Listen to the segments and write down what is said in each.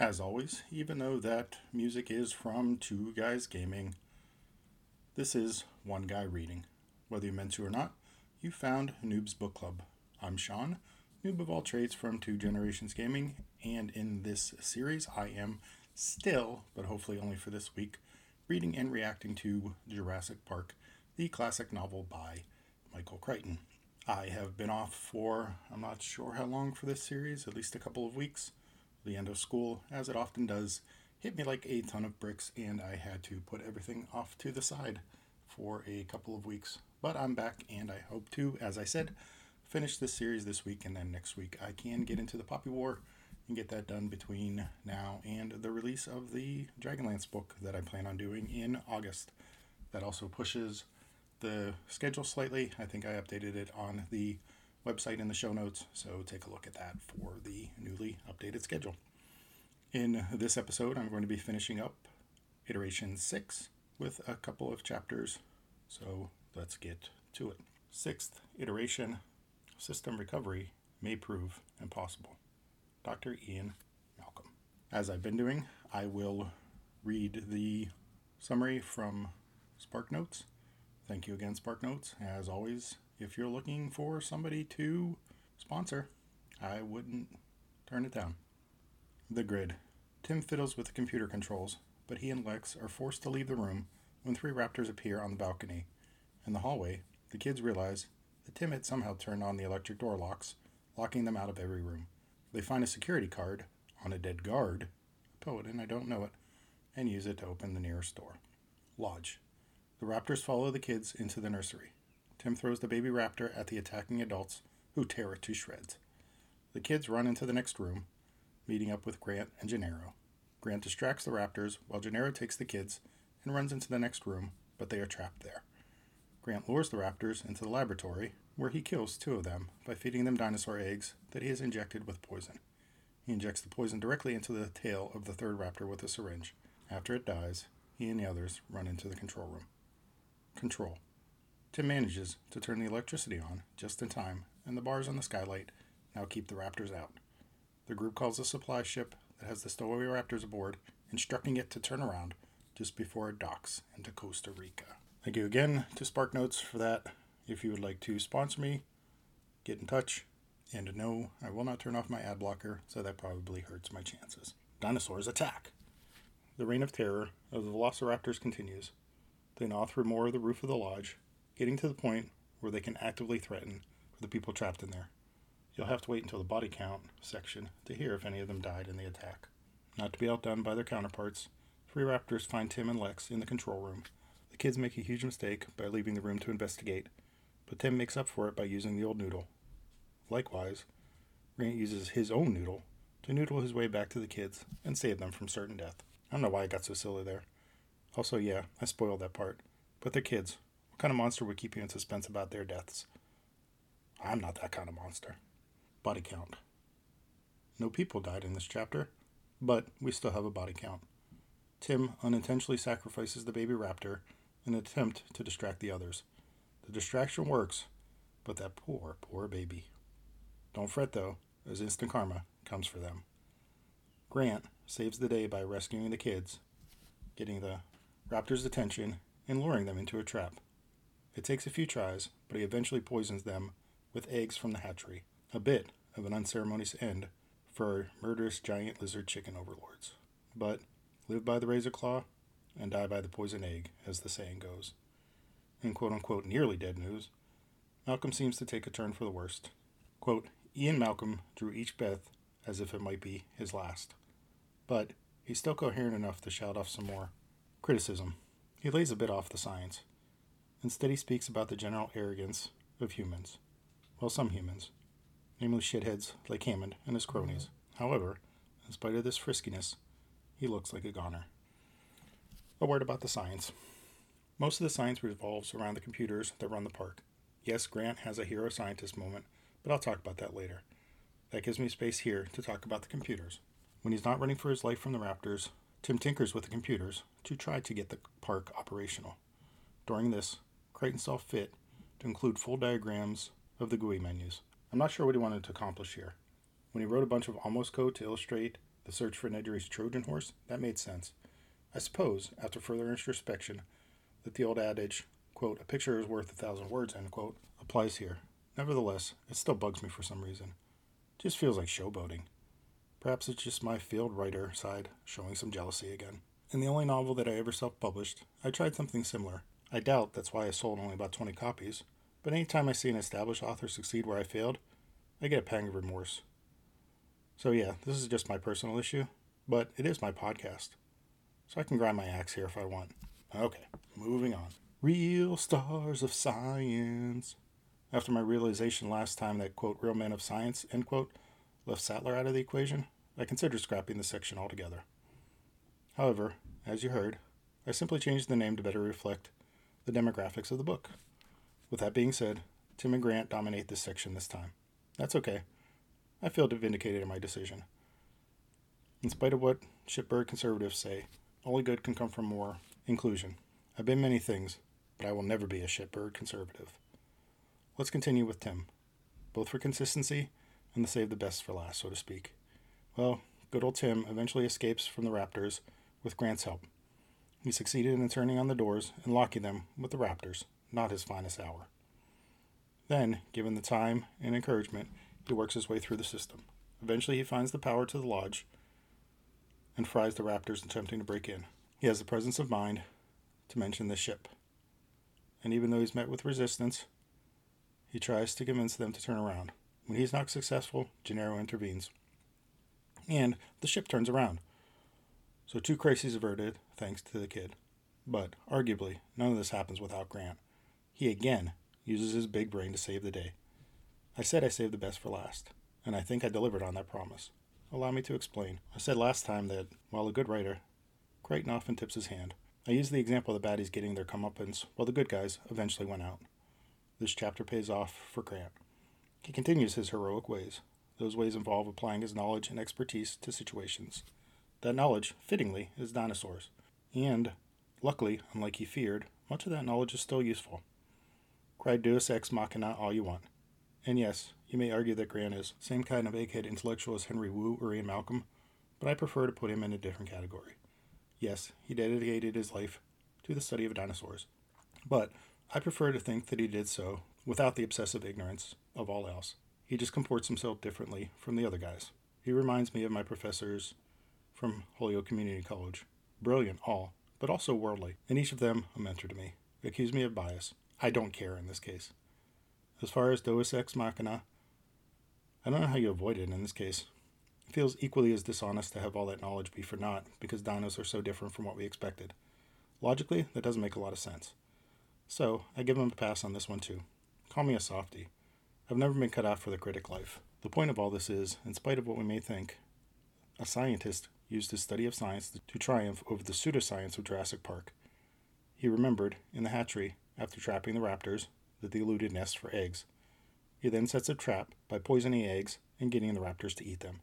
As always, even though that music is from Two Guys Gaming, this is One Guy Reading. Whether you meant to or not, you found Noob's Book Club. I'm Sean, noob of all trades from Two Generations Gaming, and in this series I am still, but hopefully only for this week, reading and reacting to Jurassic Park, the classic novel by Michael Crichton. I have been off for, I'm not sure how long for this series, at least a couple of weeks. The end of school, as it often does, hit me like a ton of bricks, and I had to put everything off to the side for a couple of weeks. But I'm back, and I hope to, as I said, finish this series this week, and then next week I can get into the Poppy War and get that done between now and the release of the Dragonlance book that I plan on doing in August. That also pushes the schedule slightly. I think I updated it on the website in the show notes, so take a look at that for the newly updated schedule. In this episode, I'm going to be finishing up iteration 6 with a couple of chapters, so let's get to it. 6th iteration, system recovery may prove impossible. Dr. Ian Malcolm. As I've been doing, I will read the summary from SparkNotes. Thank you again, SparkNotes. As always, if you're looking for somebody to sponsor, I wouldn't turn it down. The Grid. Tim fiddles with the computer controls, but he and Lex are forced to leave the room when three raptors appear on the balcony. In the hallway, the kids realize that Tim had somehow turned on the electric door locks, locking them out of every room. They find a security card on a dead guard, a poet, and I don't know it, and use it to open the nearest door. Lodge. The raptors follow the kids into the nursery. Tim throws the baby raptor at the attacking adults, who tear it to shreds. The kids run into the next room, meeting up with Grant and Gennaro. Grant distracts the raptors, while Gennaro takes the kids and runs into the next room, but they are trapped there. Grant lures the raptors into the laboratory, where he kills two of them by feeding them dinosaur eggs that he has injected with poison. He injects the poison directly into the tail of the third raptor with a syringe. After it dies, he and the others run into the control room. Control. Tim manages to turn the electricity on just in time, and the bars on the skylight now keep the raptors out. The group calls a supply ship that has the stowaway raptors aboard, instructing it to turn around just before it docks into Costa Rica. Thank you again to SparkNotes for that. If you would like to sponsor me, get in touch. And no, I will not turn off my ad blocker, so that probably hurts my chances. Dinosaurs attack. The reign of terror of the Velociraptors continues. They gnaw through more of the roof of the lodge, getting to the point where they can actively threaten for the people trapped in there. You'll have to wait until the body count section to hear if any of them died in the attack. Not to be outdone by their counterparts, three raptors find Tim and Lex in the control room. The kids make a huge mistake by leaving the room to investigate, but Tim makes up for it by using the old noodle. Likewise, Grant uses his own noodle to noodle his way back to the kids and save them from certain death. I don't know why I got so silly there. Also, yeah, I spoiled that part. But they're kids. What kind of monster would keep you in suspense about their deaths? I'm not that kind of monster. Body count. No people died in this chapter, but we still have a body count. Tim unintentionally sacrifices the baby raptor in an attempt to distract the others. The distraction works, but that poor, poor baby. Don't fret though, as instant karma comes for them. Grant saves the day by rescuing the kids, getting the raptors' attention, and luring them into a trap. It takes a few tries, but he eventually poisons them with eggs from the hatchery. A bit of an unceremonious end for murderous giant lizard chicken overlords. But live by the razor claw and die by the poison egg, as the saying goes. In quote-unquote nearly dead news, Malcolm seems to take a turn for the worst. Quote, Ian Malcolm drew each breath as if it might be his last. But he's still coherent enough to shout off some more. Criticism. He lays a bit off the science. Instead he speaks about the general arrogance of humans. Well, some humans. Namely shitheads like Hammond and his cronies. However, in spite of this friskiness, he looks like a goner. A word about the science. Most of the science revolves around the computers that run the park. Yes, Grant has a hero scientist moment, but I'll talk about that later. That gives me space here to talk about the computers. When he's not running for his life from the raptors, Tim tinkers with the computers to try to get the park operational. During this, Crichton saw fit to include full diagrams of the GUI menus. I'm not sure what he wanted to accomplish here. When he wrote a bunch of almost code to illustrate the search for Nedry's Trojan horse, that made sense. I suppose, after further introspection, that the old adage, quote, a picture is worth 1,000 words, end quote, applies here. Nevertheless, it still bugs me for some reason. It just feels like showboating. Perhaps it's just my field writer side showing some jealousy again. In the only novel that I ever self-published, I tried something similar. I doubt that's why I sold only about 20 copies, but anytime I see an established author succeed where I failed, I get a pang of remorse. So yeah, this is just my personal issue, but it is my podcast. So I can grind my axe here if I want. Okay, moving on. Real stars of science. After my realization last time that, quote, real men of science, end quote, left Sattler out of the equation, I considered scrapping this section altogether. However, as you heard, I simply changed the name to better reflect the demographics of the book. With that being said, Tim and Grant dominate this section this time. That's okay. I feel vindicated in my decision. In spite of what shitbird conservatives say, only good can come from more inclusion. I've been many things, but I will never be a shitbird conservative. Let's continue with Tim, both for consistency and to save the best for last, so to speak. Well, good old Tim eventually escapes from the Raptors with Grant's help. He succeeded in turning on the doors and locking them with the Raptors, not his finest hour. Then, given the time and encouragement, he works his way through the system. Eventually, he finds the power to the lodge and fries the Raptors attempting to break in. He has the presence of mind to mention the ship. And even though he's met with resistance, he tries to convince them to turn around. When he's not successful, Gennaro intervenes. And the ship turns around. So 2 crises averted, thanks to the kid. But, arguably, none of this happens without Grant. He again uses his big brain to save the day. I said I saved the best for last, and I think I delivered on that promise. Allow me to explain. I said last time that, while a good writer, Crichton often tips his hand. I used the example of the baddies getting their comeuppance, while the good guys eventually went out. This chapter pays off for Grant. He continues his heroic ways. Those ways involve applying his knowledge and expertise to situations. That knowledge, fittingly, is dinosaurs. And, luckily, unlike he feared, much of that knowledge is still useful. Cry Deus Ex Machina all you want. And yes, you may argue that Grant is the same kind of egghead intellectual as Henry Wu or Ian Malcolm, but I prefer to put him in a different category. Yes, he dedicated his life to the study of dinosaurs, but I prefer to think that he did so without the obsessive ignorance of all else. He just comports himself differently from the other guys. He reminds me of my professors from Holyoke Community College. Brilliant, all, but also worldly, and each of them a mentor to me. Accuse me of bias. I don't care in this case. As far as Deus Ex Machina, I don't know how you avoid it in this case. It feels equally as dishonest to have all that knowledge be for naught because dinos are so different from what we expected. Logically, that doesn't make a lot of sense. So, I give him a pass on this one too. Call me a softie. I've never been cut out for the critic life. The point of all this is, in spite of what we may think, a scientist used his study of science to triumph over the pseudoscience of Jurassic Park. He remembered, in the hatchery, after trapping the raptors, that they eluded nests for eggs. He then sets a trap by poisoning eggs and getting the raptors to eat them.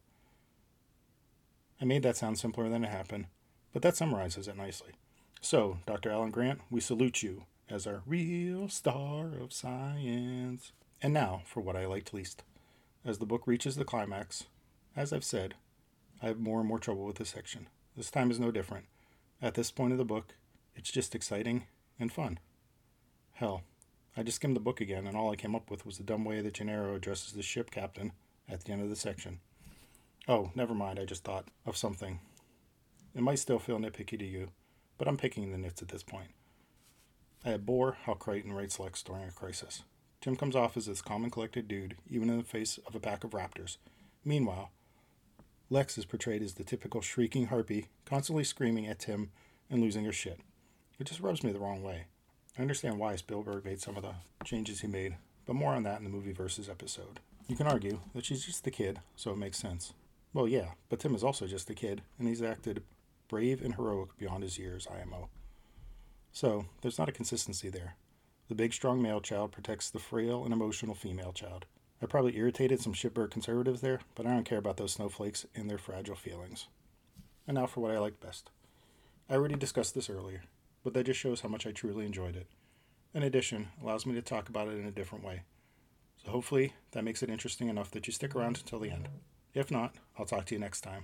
I made that sound simpler than it happened, but that summarizes it nicely. So, Dr. Alan Grant, we salute you as our real star of science. And now, for what I liked least. As the book reaches the climax, as I've said, I have more and more trouble with this section. This time is no different. At this point of the book, it's just exciting and fun. Hell, I just skimmed the book again, and all I came up with was the dumb way that Gennaro addresses the ship captain at the end of the section. Oh, never mind, I just thought of something. It might still feel nitpicky to you, but I'm picking the nits at this point. I abhor how Crichton writes Lex during a crisis. Tim comes off as this calm and collected dude, even in the face of a pack of raptors. Meanwhile, Lex is portrayed as the typical shrieking harpy, constantly screaming at Tim and losing her shit. It just rubs me the wrong way. I understand why Spielberg made some of the changes he made, but more on that in the movie versus episode. You can argue that she's just a kid, so it makes sense. Well, yeah, but Tim is also just a kid, and he's acted brave and heroic beyond his years, IMO. So, there's not a consistency there. The big, strong male child protects the frail and emotional female child. I probably irritated some shitbird conservatives there, but I don't care about those snowflakes and their fragile feelings. And now for what I liked best. I already discussed this earlier, but that just shows how much I truly enjoyed it. In addition, it allows me to talk about it in a different way. So hopefully, that makes it interesting enough that you stick around until the end. If not, I'll talk to you next time.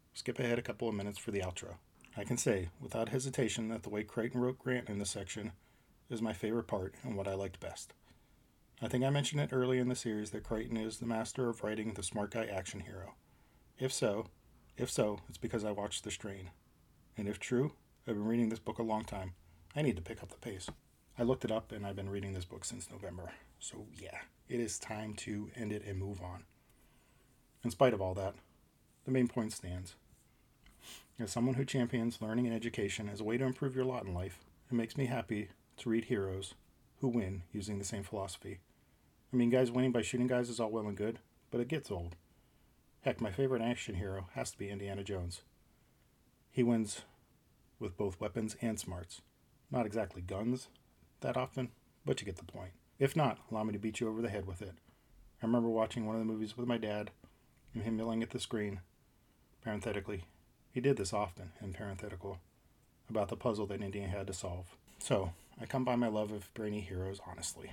skip ahead a couple of minutes for the outro. I can say, without hesitation, that the way Crichton wrote Grant in this section is my favorite part and what I liked best. I think I mentioned it early in the series that Crichton is the master of writing the smart guy action hero. If so, it's because I watched The Strain. And if true, I've been reading this book a long time. I need to pick up the pace. I looked it up and I've been reading this book since November. So yeah, it is time to end it and move on. In spite of all that, the main point stands. As someone who champions learning and education as a way to improve your lot in life, it makes me happy to read heroes who win using the same philosophy. I mean, guys winning by shooting guys is all well and good, but it gets old. Heck, my favorite action hero has to be Indiana Jones. He wins with both weapons and smarts. Not exactly guns that often, but you get the point. If not, allow me to beat you over the head with it. I remember watching one of the movies with my dad and him yelling at the screen, parenthetically, he did this often, in parenthetical, about the puzzle that Indiana had to solve. So, I come by my love of brainy heroes honestly.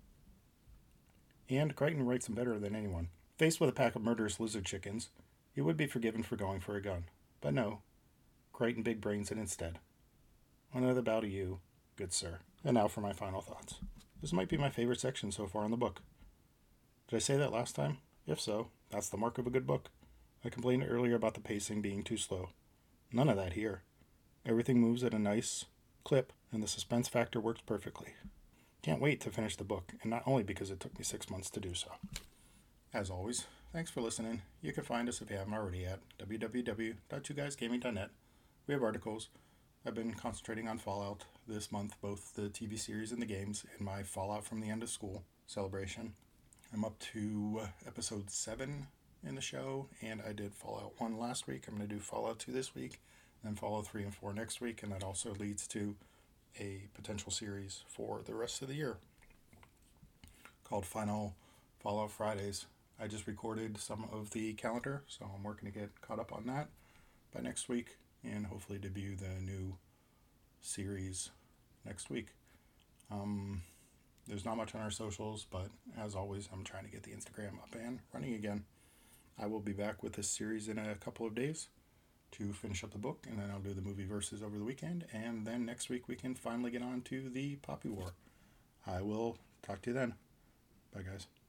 And Crichton writes them better than anyone. Faced with a pack of murderous lizard chickens, he would be forgiven for going for a gun. But no, Crichton big brains it instead. Another bow to you, good sir. And now for my final thoughts. This might be my favorite section so far in the book. Did I say that last time? If so, that's the mark of a good book. I complained earlier about the pacing being too slow. None of that here. Everything moves at a nice clip, and the suspense factor works perfectly. Can't wait to finish the book, and not only because it took me 6 months to do so. As always, thanks for listening. You can find us if you haven't already at www.twoguysgaming.net. We have articles. I've been concentrating on Fallout this month, both the TV series and the games, and my Fallout from the End of School celebration. I'm up to episode 7 in the show, and I did Fallout 1 last week. I'm going to do Fallout 2 this week, then Fallout 3 and 4 next week, and that also leads to a potential series for the rest of the year called Final Fallout Fridays. I just recorded some of the calendar, so I'm working to get caught up on that by next week and hopefully debut the new series next week. There's not much on our socials, but as always, I'm trying to get the Instagram up and running again. I will be back with this series in a couple of days to finish up the book, and then I'll do the movie verses over the weekend, and then next week we can finally get on to the Poppy War. I will talk to you then. Bye, guys.